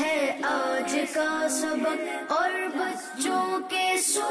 ہے آج کا سبق اور بچوں کے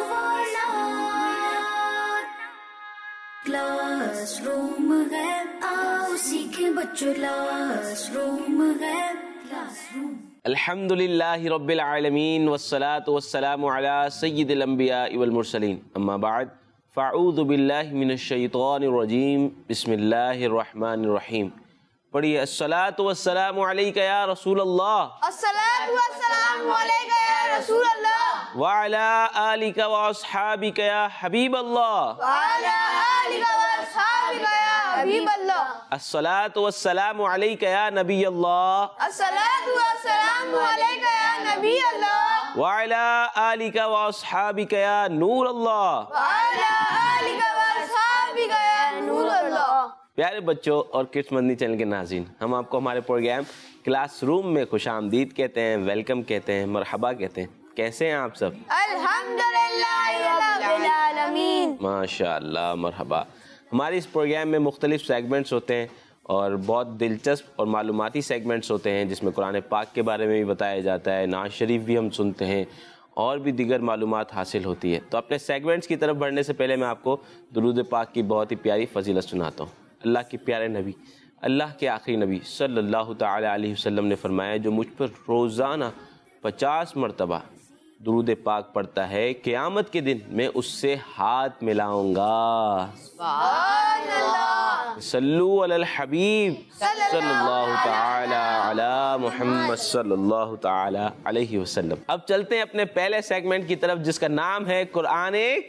سوالات، کلاس روم ہے آؤ سیکھیں بچوں، کلاس روم ہے کلاس روم۔ الحمد للہ رب العالمین والصلاة والسلام علی سید الانبیاء والمرسلین، اما بعد فاعوذ باللہ من الشیطان الرجیم، بسم اللہ الرحمن الرحیم۔ پڑھیے الصلاۃ والسلام علیک یا رسول اللہ، الصلاۃ والسلام علیک یا رسول اللہ، وعلی آلک واصحابک یا حبیب اللہ، وعلی آلک واصحابک یا حبیب اللہ، الصلاۃ والسلام علیک یا نبی اللہ، الصلاۃ والسلام علیک یا نبی اللہ، وعلی آلک واصحابک یا نور اللہ، وعلی آلک واصحابک یا نور اللہ۔ پیارے بچوں اور کڈس مدنی چینل کے ناظرین، ہم آپ کو ہمارے پروگرام کلاس روم میں خوش آمدید کہتے ہیں، ویلکم کہتے ہیں، مرحبا کہتے ہیں۔ کیسے ہیں آپ سب؟ الحمدللہ رب العالمین، ماشاءاللہ، مرحبا۔ ہمارے اس پروگرام میں مختلف سیگمنٹس ہوتے ہیں اور بہت دلچسپ اور معلوماتی سیگمنٹس ہوتے ہیں، جس میں قرآن پاک کے بارے میں بھی بتایا جاتا ہے، نعت شریف بھی ہم سنتے ہیں اور بھی دیگر معلومات حاصل ہوتی ہے۔ تو اپنے سیگمنٹس کی طرف بڑھنے سے پہلے میں آپ کو درود پاک کی بہت ہی پیاری فضیلت سناتا ہوں۔ اللہ کے پیارے نبی، اللہ کے آخری نبی صلی اللہ تعالی علیہ وسلم نے فرمایا، جو مجھ پر روزانہ 50 مرتبہ درود پاک پڑھتا ہے، قیامت کے دن میں اس سے ہاتھ ملاؤں گا۔ سبحان اللہ، صلو علی الحبیب صلی اللہ تعالی علی محمد صلی اللہ تعالی علیہ وسلم۔ اب چلتے ہیں اپنے پہلے سیگمنٹ کی طرف، جس کا نام ہے قرآن ایک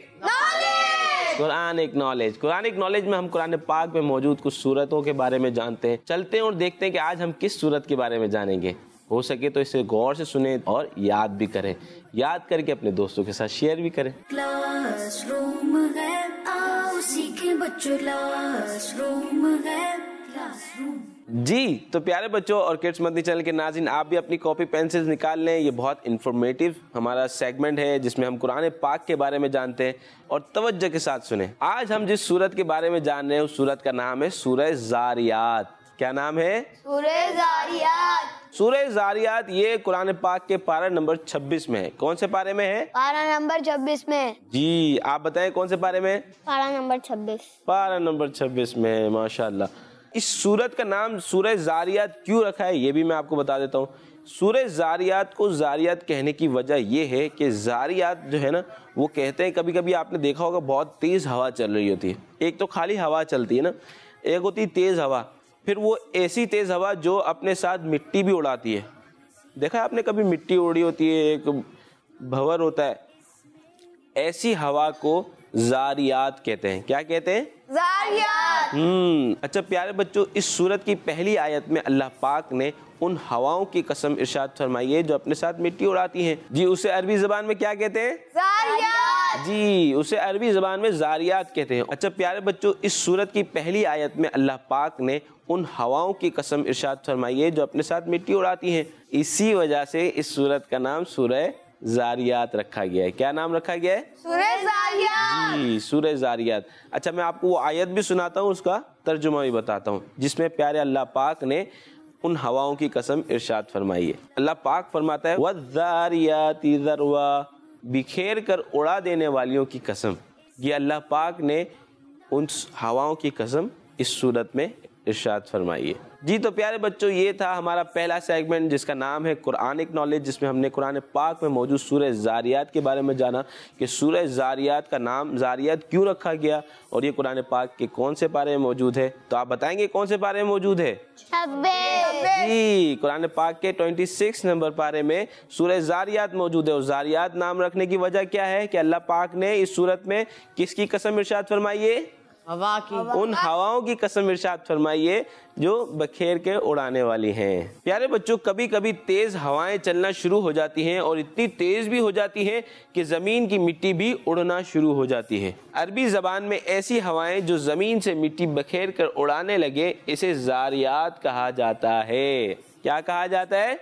نالج۔ قرآن ایک نالج میں ہم قرآن پاک میں موجود کچھ صورتوں کے بارے میں جانتے ہیں۔ چلتے ہیں اور دیکھتے ہیں کہ آج ہم کس صورت کے بارے میں جانیں گے۔ ہو سکے تو اسے غور سے سنیں اور یاد بھی کریں، یاد کر کے اپنے دوستوں کے ساتھ شیئر بھی کریں۔ کلاس روم ہے آؤ سیکھیں بچوں، کلاس روم ہے کلاس روم۔ جی تو پیارے بچوں اور کڈس مدنی چینل کے ناظرین، آپ بھی اپنی کاپی پینسلز نکال لیں۔ یہ بہت انفارمیٹیو ہمارا سیگمنٹ ہے، جس میں ہم قرآن پاک کے بارے میں جانتے ہیں، اور توجہ کے ساتھ سنیں۔ آج ہم جس سورت کے بارے میں جان رہے ہیں، اس سورت کا نام ہے سورہ زاریات۔ کیا نام ہے؟ سورہ زاریات۔ سورہ زاریات یہ قرآن پاک کے پارہ نمبر 26 میں ہے۔ کون سے پارے میں ہے؟ پارہ نمبر 26 میں۔ جی آپ بتائیں کون سے پارے میں؟ پارہ نمبر 26۔ پارہ نمبر 26 میں ہے، ماشاءاللہ۔ اس سورت کا نام سورہ زاریات کیوں رکھا ہے، یہ بھی میں آپ کو بتا دیتا ہوں۔ سورہ زاریات کو زاریات کہنے کی وجہ یہ ہے کہ زاریات جو ہے نا، وہ کہتے ہیں، کبھی کبھی آپ نے دیکھا ہوگا بہت تیز ہوا چل رہی ہوتی ہے۔ ایک تو خالی ہوا چلتی ہے نا، ایک ہوتی ہے تیز ہوا، پھر وہ ایسی تیز ہوا جو اپنے ساتھ مٹی بھی اڑاتی ہے۔ دیکھا آپ نے کبھی مٹی اڑی ہوتی ہے، ایک بھور ہوتا ہے، ایسی ہوا کو زاریات کہتے ہیں۔ کیا کہتے ہیں؟ زاریات۔ اچھا پیارے بچوں، اس سورت کی پہلی آیت میں اللہ پاک نے ان ہواؤں کی قسم ارشاد فرمائی ہے جو اپنے ساتھ مٹی اڑاتی ہیں۔ جی اسے عربی زبان میں کیا کہتے ہیں؟ زاریات۔ جی اسے عربی زبان میں زاریات کہتے ہیں۔ اچھا پیارے بچوں، اس سورت کی پہلی آیت میں اللہ پاک نے ان ہواؤں کی قسم ارشاد فرمائی ہے جو اپنے ساتھ مٹی اڑاتی ہیں۔ اسی وجہ سے اس سورت کا نام سورہ زاریات رکھا گیا ہے۔ کیا نام رکھا گیا ہے؟ سورہ زاریات۔ جی سورہ زاریات۔ اچھا میں آپ کو وہ آیت بھی سناتا ہوں، اس کا ترجمہ بھی بتاتا ہوں، جس میں پیارے اللہ پاک نے ان ہواؤں کی قسم ارشاد فرمائی ہے۔ اللہ پاک فرماتا ہے وَالذَّارِيَاتِ ذَرْوًا، بکھیر کر اڑا دینے والیوں کی قسم۔ یہ اللہ پاک نے ان ہواؤں کی قسم اس صورت میں ارشاد فرمائی ہے۔ جی تو پیارے بچوں، یہ تھا ہمارا پہلا سیگمنٹ، جس کا نام ہے قرآن ایک نالج، جس میں ہم نے قرآن پاک میں موجود سورہ زاریات کے بارے میں جانا کہ سورہ زاریات کا نام زاریات کیوں رکھا گیا، اور یہ قرآن پاک کے کون سے پارے میں موجود ہے۔ تو آپ بتائیں گے کون سے پارے میں موجود ہے؟ 26۔ جی قرآن پاک کے 26 نمبر پارے میں سورہ زاریات موجود ہے۔ اور زاریات نام رکھنے کی وجہ کیا ہے کہ اللہ پاک نے اس سورت میں کس کی قسم ارشاد فرمائی ہے؟ ہوا کی، ان ہواؤں کی قسم ارشاد فرمائیے جو بکھیر کے اڑانے والی ہیں۔ پیارے بچوں، کبھی کبھی تیز ہوائیں چلنا شروع ہو جاتی ہیں، اور اتنی تیز بھی ہو جاتی ہیں کہ زمین کی مٹی بھی اڑنا شروع ہو جاتی ہے۔ عربی زبان میں ایسی ہوائیں جو زمین سے مٹی بکھیر کر اڑانے لگے، اسے زاریات کہا جاتا ہے۔ کیا کہا جاتا ہے؟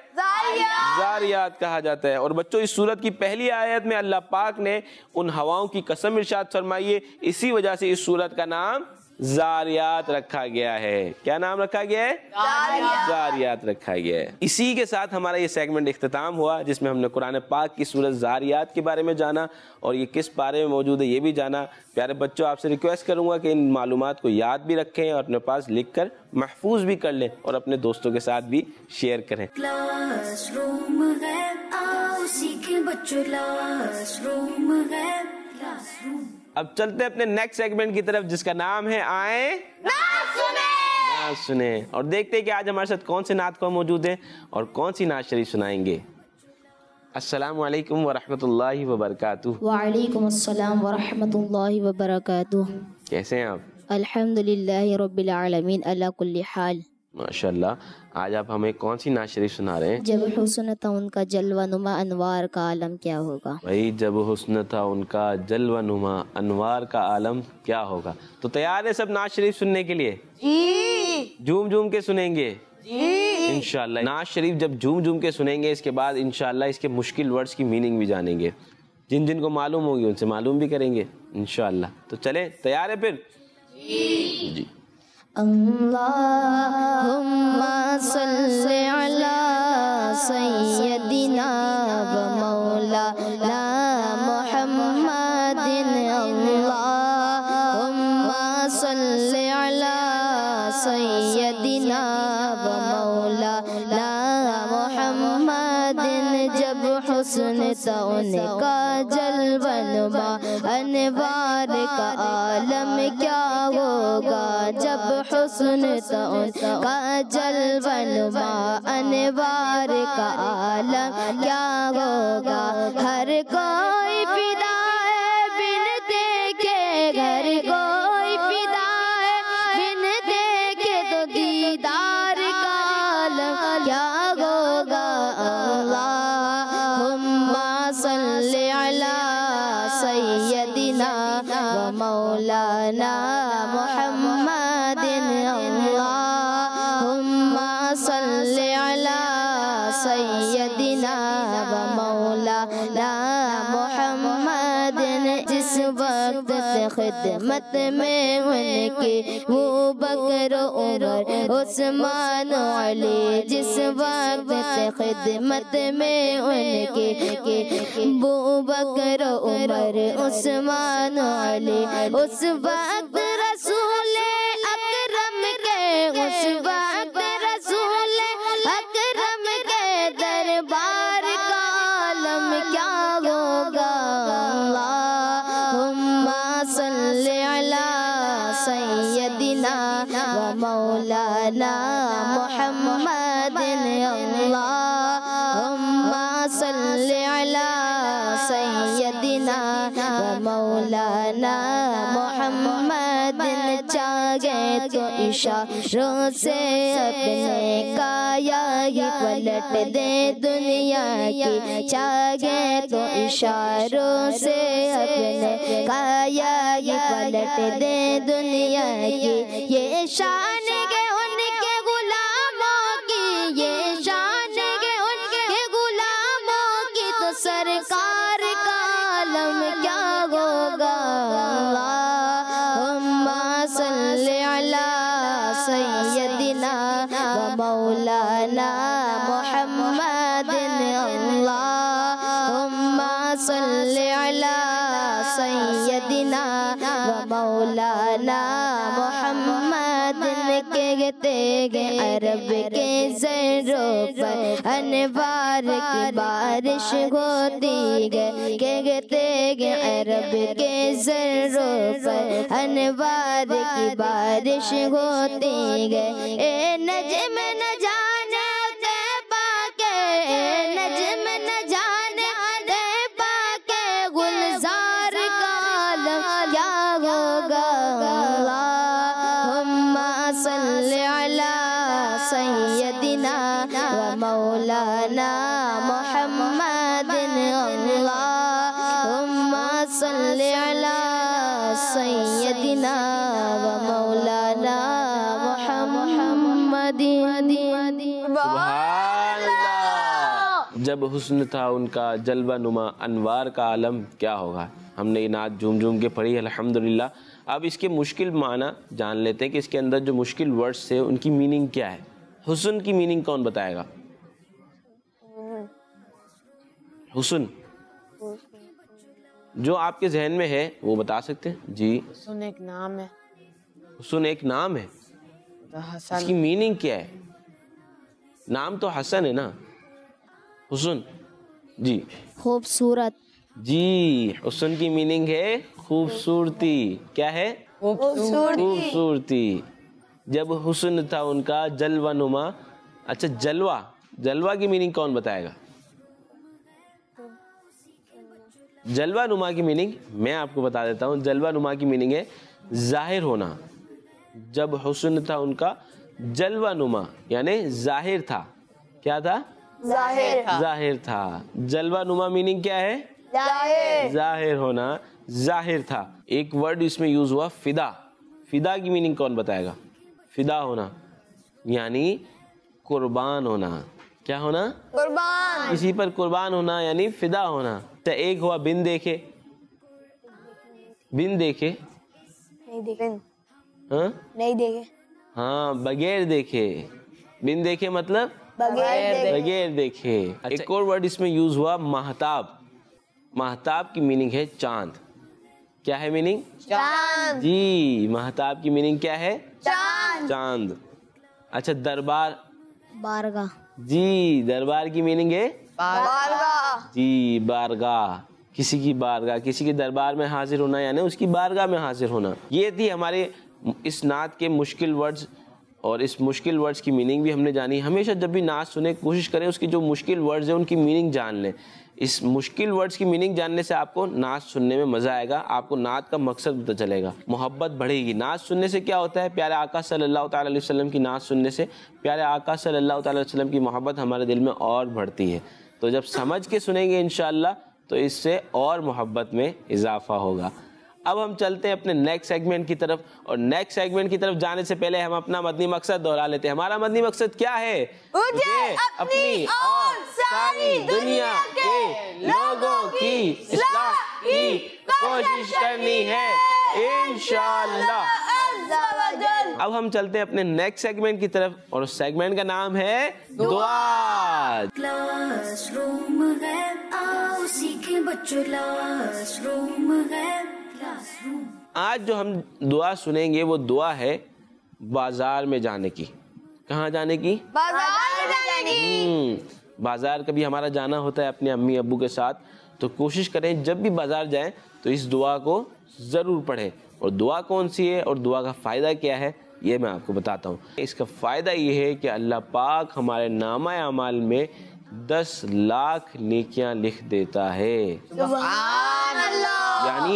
زاریات کہا جاتا ہے۔ اور بچوں، اس سورت کی پہلی آیت میں اللہ پاک نے ان ہواؤں کی قسم ارشاد فرمائی ہے، اسی وجہ سے اس سورت کا نام زاریات رکھا گیا ہے. کیا نام رکھا گیا ہے؟ زاریات رکھا گیا ہے. اسی کے ساتھ ہمارا یہ سیگمنٹ اختتام ہوا جس میں ہم نے قرآن پاک کی سورۃ زاریات کے بارے میں جانا اور یہ کس پارے میں موجود ہے یہ بھی جانا. پیارے بچوں آپ سے ریکویسٹ کروں گا کہ ان معلومات کو یاد بھی رکھیں اور اپنے پاس لکھ کر محفوظ بھی کر لیں اور اپنے دوستوں کے ساتھ بھی شیئر کریں. کلاس روم ہے آؤ سیکھیں بچوں کلاس روم ہے کلاس روم. اب چلتے ہیں اپنے نیکسٹ سیگمنٹ کی طرف جس کا نام ہے آئیں نعت سنیں اور دیکھتے ہیں کہ آج ہمارے ساتھ کون سے نعت خواہ موجود ہیں اور کون سی نعت شریف سنائیں گے. السلام علیکم ورحمۃ اللہ وبرکاتہ. وعلیکم السلام ورحمۃ اللہ وبرکاتہ. کیسے ہیں آپ؟ الحمدللہ رب العالمین علی کل حال. ماشاء اللہ. آج آپ ہمیں کون سی نعت شریف سنا رہے ہیں؟ جب حسن تھا ان کا جلوہ نما انوار کا عالم کیا ہوگا. بھائی جب حسن تھا ان کا جلوہ نما انوار کا عالم کیا ہوگا. تو تیار ہے سب نعت شریف سننے کے لیے؟ جھوم جھوم کے سنیں گے انشاءاللہ. نعت شریف جب جھوم جھوم کے سنیں گے اس کے بعد انشاءاللہ اس کے مشکل ورڈز کی میننگ بھی جانیں گے. جن جن کو معلوم ہوگی ان سے معلوم بھی کریں گے انشاءاللہ. تو چلیں تیار ہے پھر؟ جی. اللہم صلی علی سیدنا و مولانا محمد. اللہم صلی علی سیدنا و مولانا محمد. جب حسن تھا ان کا جلوہ نما انوار کا عالم کیا ہوگا. جب حسن تھا ان کا جلوہ نما انوار کا عالم کیا ہوگا. ہر کوئی فدا ہے بن دیکھے ہر کوئی فدا ہے بن دیکھے تو دیدار کا عالم کیا ہوگا. اللہم صلی علی سیدنا و مولانا محمد. اللہم صلی علی سیدنا و مولانا محمد. جس وقت خدمت میں ان کی وہ بکر و عمر عثمان و علی. جس وقت خدمت میں ان کی وہ بکر و عمر عثمان و علی. اس وقت رسول اکرم کے اس وقت رسول اکرم کے دربار کا عالم کیا ہوگا. اللہم صلی علی سیدنا و مولانا محمد. اللہم صلی علی سیدنا و مولانا محمد. چاہے تو اشاروں سے اپنے کایا ہی پلٹ دے دنیا کی. چاہے تو اشاروں سے اپنے کایا ہی پلٹ دے دنیا کی. یہ شان ہے ان کے غلاموں کی یہ شان ہے ان کے غلاموں کی. تو سرکار کا عالم کیا ہوگا. اللہم صلی علی سیدنا و مولانا محمد. اللہم صلی علی سیدنا و مولانا محمد. کہتے گے عرب کے زروں پر انوار کی بارش ہوتی ہے. کہتے گے عرب کے زروں پر انوار کی بارش ہوتی ہے. اے نجم نہ جانے طیبہ کے اے نجم نہ جانے طیبہ کے گلزار کا عالم کیا ہوگا. اللہم صلی علی سیدنا و مولانا محمد. اللہم صلی علی سیدنا و مولانا محمد. سبحان اللہ. جب حسن تھا ان کا جلوہ نما انوار کا عالم کیا ہوگا. ہم نے یہ نعت جھوم جھوم کے پڑھی الحمدللہ. اب اس کے مشکل معنی جان لیتے ہیں کہ اس کے اندر جو مشکل ورڈز تھے ان کی میننگ کیا ہے. حسن کی میننگ کون بتائے گا؟ حسن جو آپ کے ذہن میں ہے وہ بتا سکتے ہیں جی. حسن ایک نام ہے. حسن ایک نام ہے, حسن اس کی میننگ کیا ہے؟ نام تو حسن ہے نا. حسن جی خوبصورت. جی حسن کی میننگ ہے خوبصورتی. کیا ہے؟ خوبصورتی. جب حسن تھا ان کا جلوہ نما. اچھا جلوہ, جلوہ کی میننگ کون بتائے گا؟ جلوہ نما کی میننگ میں آپ کو بتا دیتا ہوں. جلوہ نما کی میننگ ہے ظاہر ہونا. جب حسن تھا ان کا جلوہ نما یعنی ظاہر تھا. کیا تھا؟ ظاہر تھا. جلوہ نما میننگ کیا ہے؟ ظاہر ہونا, ظاہر تھا. ایک ورڈ اس میں یوز ہوا فدا. فدا کی میننگ کون بتائے گا؟ فدا ہونا یعنی قربان ہونا. کیا ہونا؟ قربان. کسی پر قربان ہونا یعنی فدا ہونا. تو ایک ہوا بن دیکھے. بن دیکھے نہیں دیکھے. ہاں بغیر دیکھے. بن دیکھے مطلب بغیر دیکھے. ایک اور ورڈ اس میں یوز ہوا مہتاب. مہتاب کی میننگ ہے چاند. کیا ہے میننگ؟ چاند. جی مہتاب کی میننگ کیا ہے؟ چاند. اچھا دربار. بارگاہ. جی دربار کی میننگ ہے بارگاہ. جی بارگاہ. کسی کی بارگاہ, کسی کے دربار میں حاضر ہونا یعنی اس کی بارگاہ میں حاضر ہونا. یہ تھی ہمارے اس نعت کے مشکل ورڈز, اور اس مشکل ورڈز کی میننگ بھی ہم نے جانی. ہمیشہ جب بھی نعت سنیں کوشش کریں اس کی جو مشکل ورڈز ہیں ان کی میننگ جان لیں. اس مشکل ورڈز کی میننگ جاننے سے آپ کو نعت سننے میں مزہ آئے گا. آپ کو نعت کا مقصد پتہ چلے گا, محبت بڑھے گی. نعت سننے سے کیا ہوتا ہے؟ پیارے آقا صلی اللہ تعالیٰ علیہ وسلم کی نعت سننے سے پیارے آقا صلی اللہ تعالیٰ علیہ وسلم کی محبت ہمارے دل میں اور بڑھتی ہے. تو جب سمجھ کے سنیں گے انشاءاللہ تو اس سے اور محبت میں اضافہ ہوگا. اب ہم چلتے ہیں اپنے نیکسٹ سیگمنٹ کی طرف, اور نیکسٹ سیگمنٹ کی طرف جانے سے پہلے ہم اپنا مدنی مقصد دہرا لیتے ہیں. ہمارا مدنی مقصد کیا ہے؟ مجھے اپنی اور ساری دنیا کے لوگوں کی اصلاح کی کوشش کرنی ہے انشاءاللہ. اب ہم چلتے ہیں اپنے نیکسٹ سیگمنٹ کی طرف, اور اس سیگمنٹ کا نام ہے دعا. کلاس روم ہے, آؤ سیکھیں بچوں کلاس روم ہے. Classroom. آج جو ہم دعا سنیں گے وہ دعا ہے بازار میں جانے کی. کہاں جانے کی؟ بازار جانے کی. بازار کبھی ہمارا جانا ہوتا ہے اپنے امی ابو کے ساتھ, تو کوشش کریں جب بھی بازار جائیں تو اس دعا کو ضرور پڑھیں. اور دعا کون سی ہے اور دعا کا فائدہ کیا ہے یہ میں آپ کو بتاتا ہوں. اس کا فائدہ یہ ہے کہ اللہ پاک ہمارے نامہ اعمال میں 10 لاکھ نیکیاں لکھ دیتا ہے. سبحان اللہ. یعنی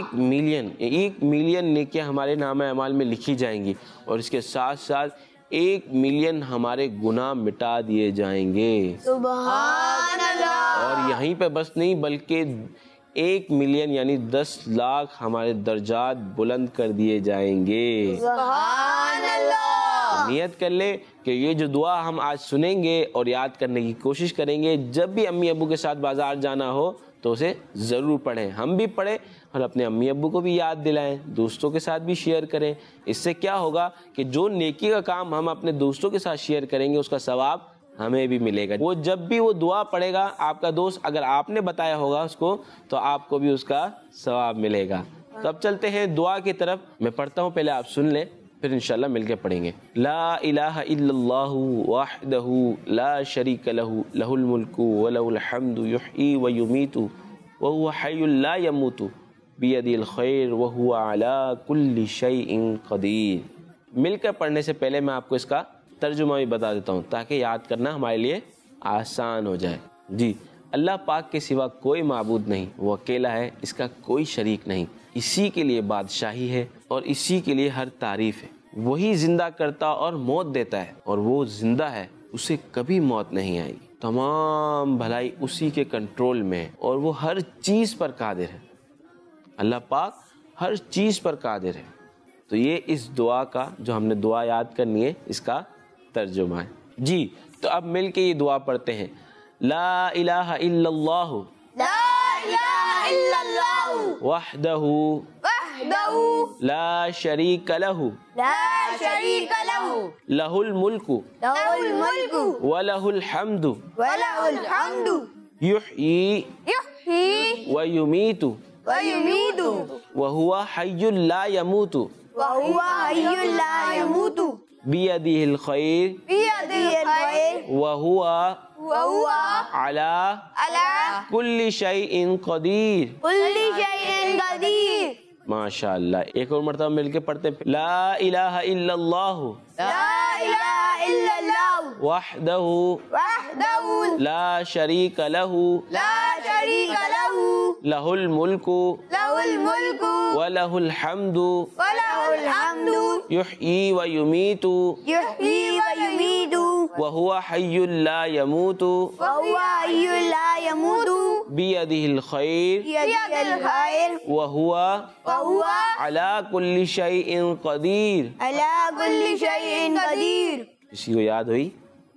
1 ملین نیکیاں ہمارے نامہ اعمال میں لکھی جائیں گی, اور اس کے ساتھ ساتھ 1 ملین ہمارے گناہ مٹا دیے جائیں گے. سبحان اللہ. اور یہیں پہ بس نہیں بلکہ 1 ملین یعنی 10 لاکھ ہمارے درجات بلند کر دیے جائیں گے. سبحان اللہ. نیت کر لیں کہ یہ جو دعا ہم آج سنیں گے اور یاد کرنے کی کوشش کریں گے, جب بھی امی ابو کے ساتھ بازار جانا ہو تو اسے ضرور پڑھیں. ہم بھی پڑھیں اور اپنے امی ابو کو بھی یاد دلائیں, دوستوں کے ساتھ بھی شیئر کریں. اس سے کیا ہوگا کہ جو نیکی کا کام ہم اپنے دوستوں کے ساتھ شیئر کریں گے اس کا ثواب ہمیں بھی ملے گا. وہ جب بھی وہ دعا پڑھے گا آپ کا دوست, اگر آپ نے بتایا ہوگا اس کو تو آپ کو بھی اس کا ثواب ملے گا. تو اب چلتے ہیں دعا کی طرف. میں پڑھتا ہوں, پہلے آپ سن لیں پھر انشاءاللہ مل کے پڑھیں گے. لا الہ الا اللہ وحدہ لا شریک لہ لہ الملک ولہ الحمد یحیی ویمیت وہو حی لا یموت بیدہ الخیر وہو علی کل شیء قدیر. مل کر پڑھنے سے پہلے میں آپ کو اس کا ترجمہ بھی بتا دیتا ہوں تاکہ یاد کرنا ہمارے لیے آسان ہو جائے. جی, اللہ پاک کے سوا کوئی معبود نہیں, وہ اکیلا ہے, اس کا کوئی شریک نہیں. اسی کے لیے بادشاہی ہے اور اسی کے لیے ہر تعریف ہے. وہی زندہ کرتا اور موت دیتا ہے, اور وہ زندہ ہے, اسے کبھی موت نہیں آئے گی. تمام بھلائی اسی کے کنٹرول میں ہے اور وہ ہر چیز پر قادر ہے. اللہ پاک ہر چیز پر قادر ہے. تو یہ اس دعا کا جو ہم نے دعا یاد کرنی ہے اس کا ترجمہ ہے. جی, تو اب مل کے یہ دعا پڑھتے ہیں. لا الہ الا اللہ لا الہ الا اللہ وحدہ وحده لا شریک لہ لا شريك له لہ الملک له الملك ولہ الحمد وله الحمد یحیی يحيي ویمیت ويميت وہو حی لا یموت وهو حي لا يموت بیدہ الخیر بيده الخير وہو وهو علی على کل شیء قدیر. كل شيء قدير. ماشاء اللہ. ایک اور مرتبہ مل کے پڑھتے ہیں. لا الہ الا اللہ لا إله إلا الله وحدہ وحده لا شریک لہ لا شريك له لہ الملک له الملك ولہ الحمد وله الحمد یحیی ویمیت يحيي ويميت وہو حی لا یموت وهو حي لا يموت بیدہ الخیر بيده الخير وہو وهو علی کل شیء قدیر. على كل شيء قدير. کسی کو یاد ہوئی؟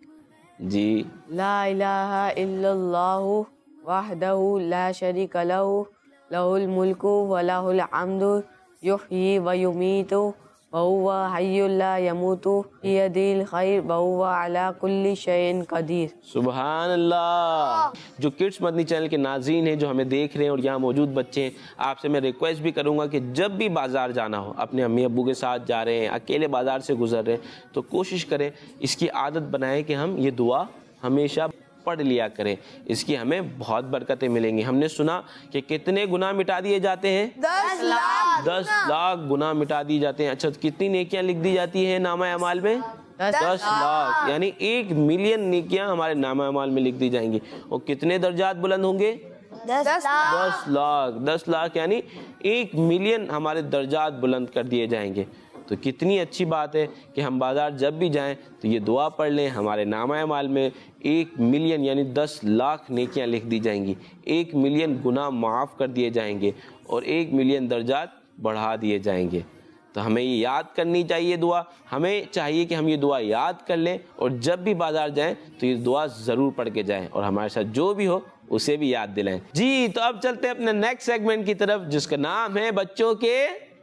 جی. لا الہ الا اللہ وحدہ لا شریک لہ لہ الملک ولہ الحمد یحیی ویمیت وہو حی لا یموت بیدہ الخیر وہو علی کل شیء قدیر. سبحان اللہ. جو کڈس مدنی چینل کے ناظرین ہیں جو ہمیں دیکھ رہے ہیں اور یہاں موجود بچے ہیں، آپ سے میں ریکویسٹ بھی کروں گا کہ جب بھی بازار جانا ہو، اپنے امی ابو کے ساتھ جا رہے ہیں، اکیلے بازار سے گزر رہے ہیں، تو کوشش کریں اس کی عادت بنائیں کہ ہم یہ دعا ہمیشہ پڑھ لیا کریں. اس کی ہمیں بہت برکتیں ملیں گی. ہم نے سنا کہ کتنے گناہ مٹا دیے جاتے ہیں؟ 10 لاکھ 10 لاکھ گناہ مٹا دیے جاتے ہیں. اچھا کتنی نیکیاں لکھ دی جاتی ہیں نامہ اعمال میں؟ 10 لاکھ، یعنی 1 ملین نیکیاں ہمارے نامہ اعمال میں لکھ دی جائیں گی. اور کتنے درجات بلند ہوں گے؟ 10 لاکھ 10 لاکھ. 10 لاکھ یعنی 1 ملین ہمارے درجات بلند کر دیے جائیں گے. تو کتنی اچھی بات ہے کہ ہم بازار جب بھی جائیں تو یہ دعا پڑھ لیں. ہمارے نامہ اعمال میں 1 ملین یعنی 10 لاکھ نیکیاں لکھ دی جائیں گی. 1 ملین گناہ معاف کر دیے جائیں گے اور 1 ملین درجات بڑھا دیے جائیں گے. تو ہمیں یہ یاد کرنی چاہیے دعا. ہمیں چاہیے کہ ہم یہ دعا یاد کر لیں اور جب بھی بازار جائیں تو یہ دعا ضرور پڑھ کے جائیں اور ہمارے ساتھ جو بھی ہو اسے بھی یاد دلائیں. جی تو اب چلتے ہیں اپنے نیکسٹ سیگمنٹ کی طرف جس کا نام ہے بچوں کے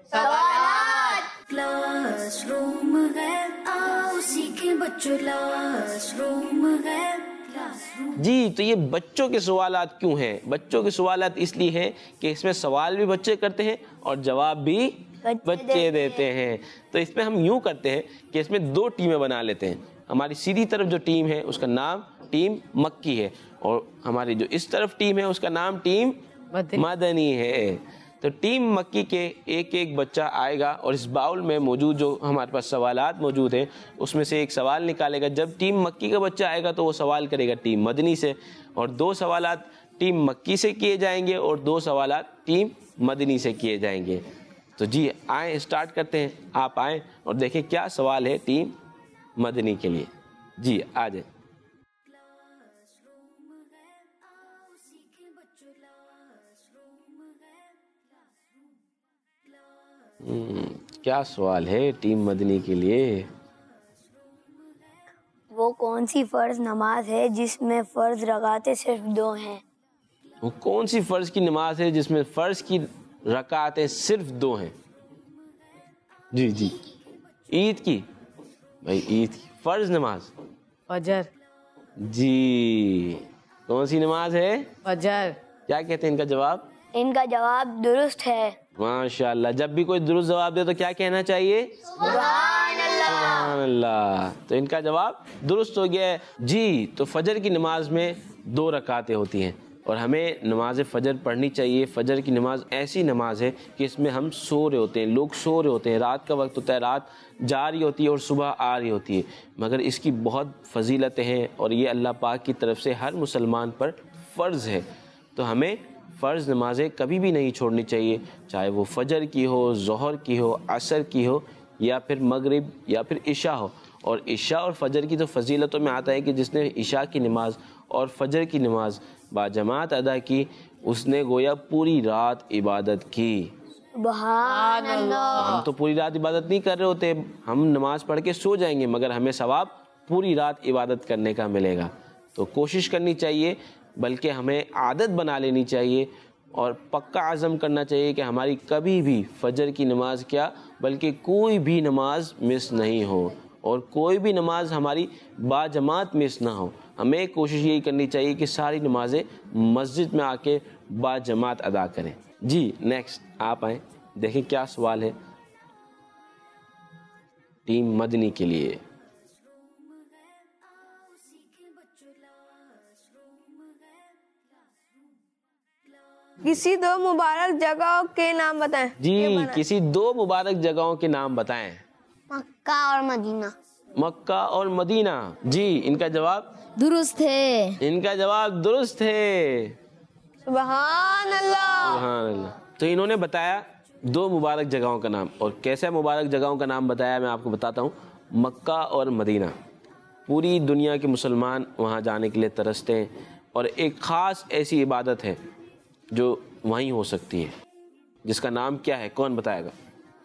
کلاس روم ہے آؤ سیکھیں بچوں کلاس روم ہے کلاس روم. جی تو یہ بچوں کے سوالات کیوں ہیں؟ بچوں کے سوالات اس لیے ہیں کہ اس میں سوال بھی بچے کرتے ہیں اور جواب بھی بچے دیتے ہیں. تو اس میں ہم یوں کرتے ہیں کہ اس میں 2 ٹیمیں بنا لیتے ہیں. ہماری سیدھی طرف جو ٹیم ہے اس کا نام ٹیم مکی ہے اور ہماری جو اس طرف ٹیم ہے اس کا نام ٹیم مدنی ہے. تو ٹیم مکی کے ایک بچہ آئے گا اور اس باؤل میں موجود جو ہمارے پاس سوالات موجود ہیں اس میں سے ایک سوال نکالے گا. جب ٹیم مکی کا بچہ آئے گا تو وہ سوال کرے گا ٹیم مدنی سے اور 2 سوالات ٹیم مکی سے کیے جائیں گے اور 2 سوالات ٹیم مدنی سے کیے جائیں گے. تو جی آئیں اسٹارٹ کرتے ہیں. آپ آئیں اور دیکھیں کیا سوال ہے ٹیم مدنی کے لیے. جی آ جائیں. کلاس روم ہے آؤ سیکھیں بچوں کلاس روم ہے کلاس روم کلاس. کیا سوال ہے ٹیم مدنی کے لیے؟ وہ کون سی فرض نماز ہے جس میں فرض رکعتیں صرف 2 ہیں؟ وہ کون سی فرض کی نماز ہے جس میں فرض کی رکعتیں صرف 2 ہیں؟ جی جی عید کی. بھائی عید کی فرض نماز فجر. جی کون سی نماز ہے؟ فجر. کیا کہتے ہیں ان کا جواب؟ ان کا جواب درست ہے. ماشاء اللہ. جب بھی کوئی درست جواب دے تو کیا کہنا چاہیے؟ سبحان اللہ. تو ان کا جواب درست ہو گیا ہے. جی تو فجر کی نماز میں 2 رکعتیں ہوتی ہیں اور ہمیں نماز فجر پڑھنی چاہیے. فجر کی نماز ایسی نماز ہے کہ اس میں ہم سو رہے ہوتے ہیں، لوگ سو رہے ہوتے ہیں، رات کا وقت ہوتا ہے، رات جا رہی ہوتی ہے اور صبح آ رہی ہوتی ہے، مگر اس کی بہت فضیلتیں ہیں اور یہ اللہ پاک کی طرف سے ہر مسلمان پر فرض ہے. تو ہمیں فرض نمازیں کبھی بھی نہیں چھوڑنی چاہیے، چاہے وہ فجر کی ہو، ظہر کی ہو، عصر کی ہو یا پھر مغرب یا پھر عشاء ہو. اور عشاء اور فجر کی تو فضیلتوں میں آتا ہے کہ جس نے عشاء کی نماز اور فجر کی نماز باجماعت ادا کی اس نے گویا پوری رات عبادت کی. سبحان اللہ. ہم تو پوری رات عبادت نہیں کر رہے ہوتے، ہم نماز پڑھ کے سو جائیں گے مگر ہمیں ثواب پوری رات عبادت کرنے کا ملے گا. تو کوشش کرنی چاہیے، بلکہ ہمیں عادت بنا لینی چاہیے اور پکا عزم کرنا چاہیے کہ ہماری کبھی بھی فجر کی نماز کیا بلکہ کوئی بھی نماز مس نہیں ہو، اور کوئی بھی نماز ہماری با جماعت مس نہ ہو۔ ہمیں کوشش یہی کرنی چاہیے کہ ساری نمازیں مسجد میں آ کے با جماعت ادا کریں۔ جی نیکسٹ آپ آئیں، دیکھیں کیا سوال ہے ٹیم مدنی کے لیے۔ کسی دو مبارک جگہوں کے نام بتائیں۔ جی کسی دو مبارک جگہوں کے نام بتائیں۔ مکہ اور مدینہ۔ مکہ اور مدینہ، جی ان کا جواب درست ہے۔ ان کا جواب درست ہے۔ سبحان اللہ۔ سبحان اللہ۔ تو انہوں نے بتایا دو مبارک جگہوں کا نام، اور کیسے مبارک جگہوں کا نام بتایا میں آپ کو بتاتا ہوں۔ مکہ اور مدینہ، پوری دنیا کے مسلمان وہاں جانے کے لیے ترستے ہیں، اور ایک خاص ایسی عبادت ہے جو وہیں ہو سکتی ہے، جس کا نام کیا ہے؟ کون بتائے گا؟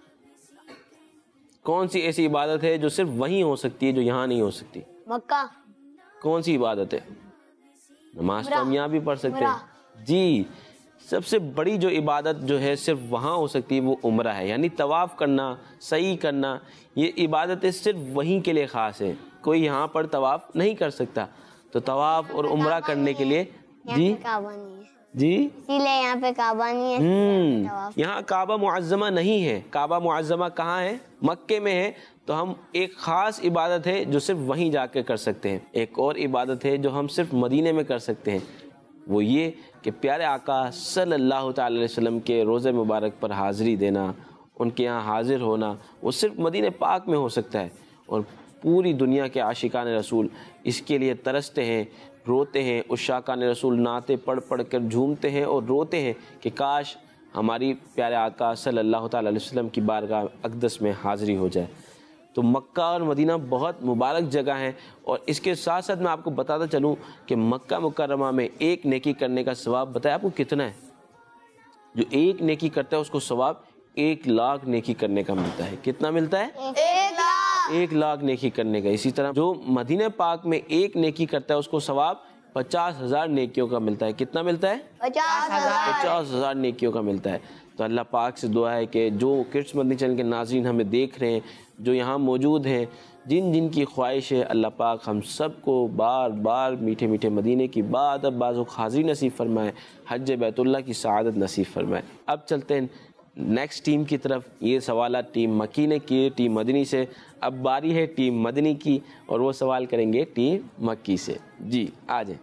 کون سی ایسی عبادت ہے جو صرف وہیں ہو سکتی ہے جو یہاں نہیں ہو سکتی؟ مکہ۔ کون سی عبادت ہے؟ نماز تو ہم یہاں بھی پڑھ سکتے ہیں۔ جی سب سے بڑی جو عبادت جو ہے صرف وہاں ہو سکتی ہے وہ عمرہ ہے، یعنی طواف کرنا، سعی کرنا، یہ عبادتیں صرف وہیں کے لیے خاص ہیں، کوئی یہاں پر طواف نہیں کر سکتا۔ تو طواف اور عمرہ کرنے کے لیے جی کعبہ نہیں ہے، جی اسی لیے یہاں پہ کعبہ نہیں ہے۔ یہاں کعبہ معظمہ نہیں ہے۔ کعبہ معظمہ کہاں ہے؟ مکے میں ہے۔ تو ہم ایک خاص عبادت ہے جو صرف وہیں جا کے کر سکتے ہیں۔ ایک اور عبادت ہے جو ہم صرف مدینے میں کر سکتے ہیں، وہ یہ کہ پیارے آقا صلی اللہ تعالی علیہ وسلم کے روضہ مبارک پر حاضری دینا، ان کے یہاں حاضر ہونا، وہ صرف مدینہ پاک میں ہو سکتا ہے۔ اور پوری دنیا کے عاشقان رسول اس کے لیے ترستے ہیں، روتے ہیں، عشاقان رسول نعتیں پڑھ پڑھ کر جھومتے ہیں اور روتے ہیں کہ کاش ہماری پیارے آقا صلی اللہ تعالی علیہ وسلم کی بارگاہ اقدس میں حاضری ہو جائے۔ تو مکہ اور مدینہ بہت مبارک جگہ ہیں، اور اس کے ساتھ ساتھ میں آپ کو بتاتا چلوں کہ مکہ مکرمہ میں ایک نیکی کرنے کا ثواب بتایا آپ کو کتنا ہے؟ جو ایک نیکی کرتا ہے اس کو ثواب 1,00,000 نیکی کرنے کا ملتا ہے۔ کتنا ملتا ہے؟ 1,00,000 نیکی کرنے کا۔ اسی طرح جو مدینہ پاک میں ایک نیکی کرتا ہے اس کو ثواب 50,000 نیکیوں کا ملتا ہے۔ کتنا ملتا ہے؟ 50,000 نیکیوں کا ملتا ہے۔ تو اللہ پاک سے دعا ہے کہ جو کڈس مدنی چینل کے ناظرین ہمیں دیکھ رہے ہیں، جو یہاں موجود ہیں، جن جن کی خواہش ہے، اللہ پاک ہم سب کو بار بار میٹھے میٹھے مدینے کی بات اب بازو حاضری نصیب فرمائے، حج بیت اللہ کی سعادت نصیب فرمائے۔ اب چلتے ہیں نیکسٹ ٹیم کی طرف۔ یہ سوالات ٹیم مکی نے کیے ٹیم مدنی سے، اب باری ہے ٹیم مدنی کی، اور وہ سوال کریں گے ٹیم مکی سے۔ جی آ جائیں۔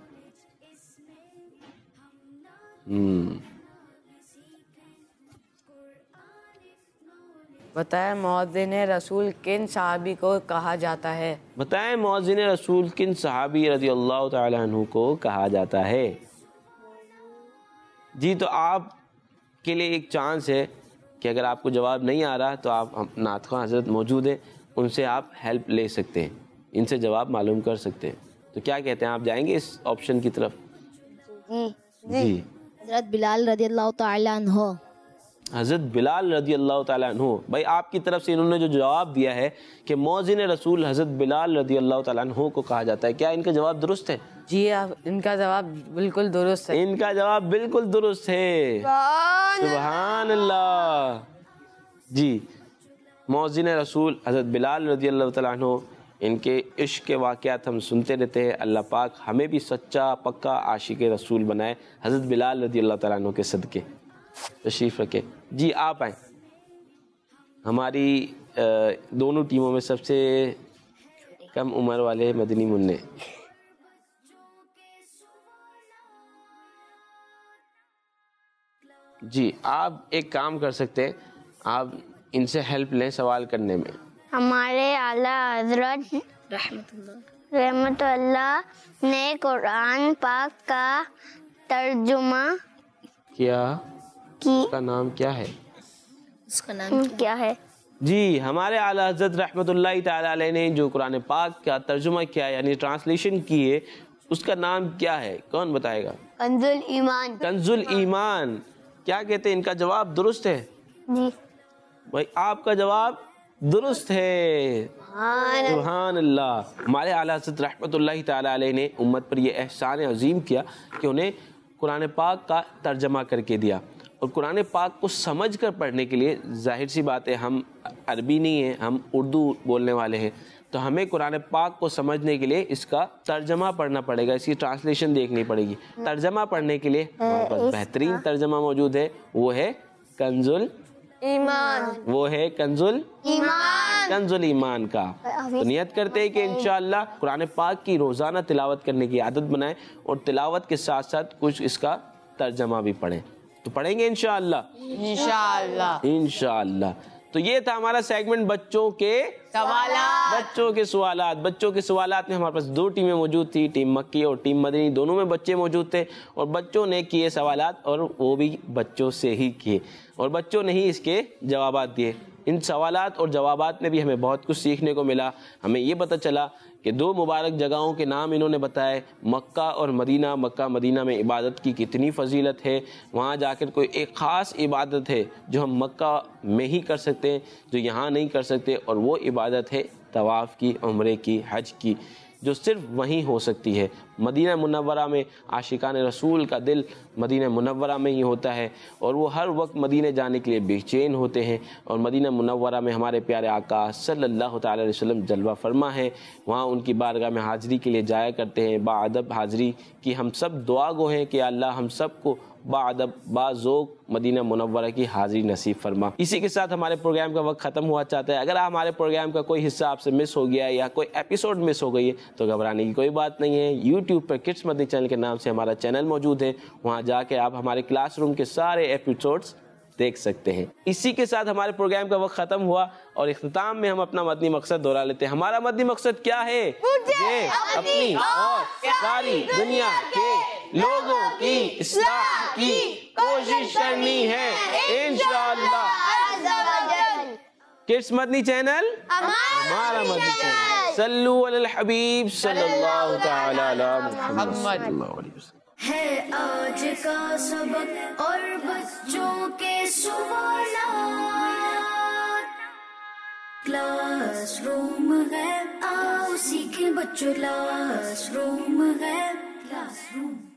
بتائیں مؤذن رسول کن صحابی کو کہا جاتا ہے؟ بتائیں مؤذن رسول کن صحابی رضی اللہ تعالی عنہ کو کہا جاتا ہے؟ جی تو آپ کے لیے ایک چانس ہے کہ اگر آپ کو جواب نہیں آ رہا تو آپ نعت خواں حضرت موجود ہیں، ان سے آپ ہیلپ لے سکتے ہیں، ان سے جواب معلوم کر سکتے ہیں۔ تو کیا کہتے ہیں، آپ جائیں گے اس آپشن کی طرف؟ جی حضرت بلال رضی اللہ تعالیٰ عنہ۔ حضرت بلال رضی اللہ تعالیٰ عنہ۔ بھائی آپ کی طرف سے انہوں نے جو جواب دیا ہے کہ مؤذن رسول حضرت بلال رضی اللہ تعالیٰ عنہ کو کہا جاتا ہے، کیا ان کا جواب درست ہے؟ جی ان کا جواب بالکل درست ہے۔ ان کا جواب بالکل درست ہے۔ سبحان اللہ۔ جی مؤذن رسول حضرت بلال رضی اللہ تعالیٰ عنہ، ان کے عشق کے واقعات ہم سنتے رہتے ہیں۔ اللہ پاک ہمیں بھی سچا پکا عاشق رسول بنائے حضرت بلال رضی اللہ تعالیٰ عنہ کے صدقے۔ تشریف رکھے۔ جی آپ آئیں۔ ہماری دونوں ٹیموں میں سب سے کم عمر والے مدنی منع۔ جی آپ ایک کام کر سکتے ہیں، آپ ان سے ہیلپ لیں سوال کرنے میں۔ ہمارے اعلیٰ حضرت رحمت اللہ نے قرآن پاک کا ترجمہ کیا، اس کا نام کیا ہے؟ اس کا نام کیا ہے؟ جی ہمارے اعلیٰ حضرت رحمت اللہ تعالی علیہ نے جو قرآن پاک کا ترجمہ کیا یعنی ٹرانسلیشن کی ہے، اس کا نام کیا ہے؟ کون بتائے گا؟ کنز الایمان۔ کنز الایمان۔ کیا کہتے ہیں، ان کا جواب درست ہے؟ جی بھائی آپ کا جواب درست ہے۔ سبحان اللہ۔ ہمارے اعلیٰ حضرت رحمت اللہ تعالی علیہ نے امت پر یہ احسان عظیم کیا کہ انہیں قرآن پاک کا ترجمہ کر کے دیا. اور قرآن پاک کو سمجھ کر پڑھنے کے لیے ظاہر سی بات ہے ہم عربی نہیں ہیں, ہم اردو بولنے والے ہیں, تو ہمیں قرآن پاک کو سمجھنے کے لیے اس کا ترجمہ پڑھنا پڑے گا, اس کی ٹرانسلیشن دیکھنی پڑے گی. ترجمہ پڑھنے کے لیے ہمارے پاس بہترین ترجمہ موجود ہے, وہ ہے کنز ایمان, وہ ہے کنز الایمان کا. تو نیت کرتے ہیں کہ انشاءاللہ قرآن پاک کی روزانہ تلاوت کرنے کی عادت بنائیں اور تلاوت کے ساتھ ساتھ کچھ اس کا ترجمہ بھی پڑھیں. تو پڑھیں گے انشاءاللہ. انشاءاللہ. تو یہ تھا ہمارا سیگمنٹ بچوں کے سوالات. بچوں کے سوالات میں ہمارے پاس 2 ٹیمیں موجود تھی, ٹیم مکی اور ٹیم مدنی. دونوں میں بچے موجود تھے اور بچوں نے کیے سوالات, اور وہ بھی بچوں سے ہی کیے, اور بچوں نے ہی اس کے جوابات دیے. ان سوالات اور جوابات میں بھی ہمیں بہت کچھ سیکھنے کو ملا. ہمیں یہ پتہ چلا کہ 2 مبارک جگہوں کے نام انہوں نے بتائے, مکہ اور مدینہ. مکہ مدینہ میں عبادت کی کتنی فضیلت ہے, وہاں جا کر کوئی ایک خاص عبادت ہے جو ہم مکہ میں ہی کر سکتے ہیں, جو یہاں نہیں کر سکتے, اور وہ عبادت ہے طواف کی, عمرے کی, حج کی, جو صرف وہیں ہو سکتی ہے. مدینہ منورہ میں عاشقان رسول کا دل مدینہ منورہ میں ہی ہوتا ہے, اور وہ ہر وقت مدینہ جانے کے لیے بے چین ہوتے ہیں. اور مدینہ منورہ میں ہمارے پیارے آقا صلی اللہ تعالی علیہ وسلم جلوہ فرما ہے, وہاں ان کی بارگاہ میں حاضری کے لیے جایا کرتے ہیں. باادب حاضری کی ہم سب دعا گو ہیں کہ اللہ ہم سب کو باادب باذوق مدینہ منورہ کی حاضری نصیب فرما. اسی کے ساتھ ہمارے پروگرام کا وقت ختم ہوا چاہتا ہے. اگر ہمارے پروگرام کا کوئی حصہ آپ سے مس ہو گیا ہے یا کوئی ایپیسوڈ مس ہو گئی ہے تو گھبرانے کی کوئی بات نہیں ہے. یوٹیوب پر کڈس مدنی چینل کے نام سے ہمارا چینل موجود ہے, وہاں جا کے آپ ہمارے کلاس روم کے سارے ایپیسوڈز دیکھ سکتے ہیں. اسی کے ساتھ ہمارے پروگرام کا وقت ختم ہوا, اور اختتام میں ہم اپنا مدنی مقصد دہرا لیتے ہیں. ہمارا مدنی مقصد کیا ہے؟ یہ اپنی اور ساری دنیا کے لوگوں کی اصلاح کی کوشش کرنی ہے انشاءاللہ. کڈس مدنی چینل ہمارا مدنی چینل. صلو علی الحبیب صلی اللہ تعالی علی محمد صلی اللہ علیہ وسلم. ہے آج کا سبق اور بچوں کے سوالات. کلاس روم ہے, آؤ سیکھیں بچوں, کلاس روم ہے, کلاس روم.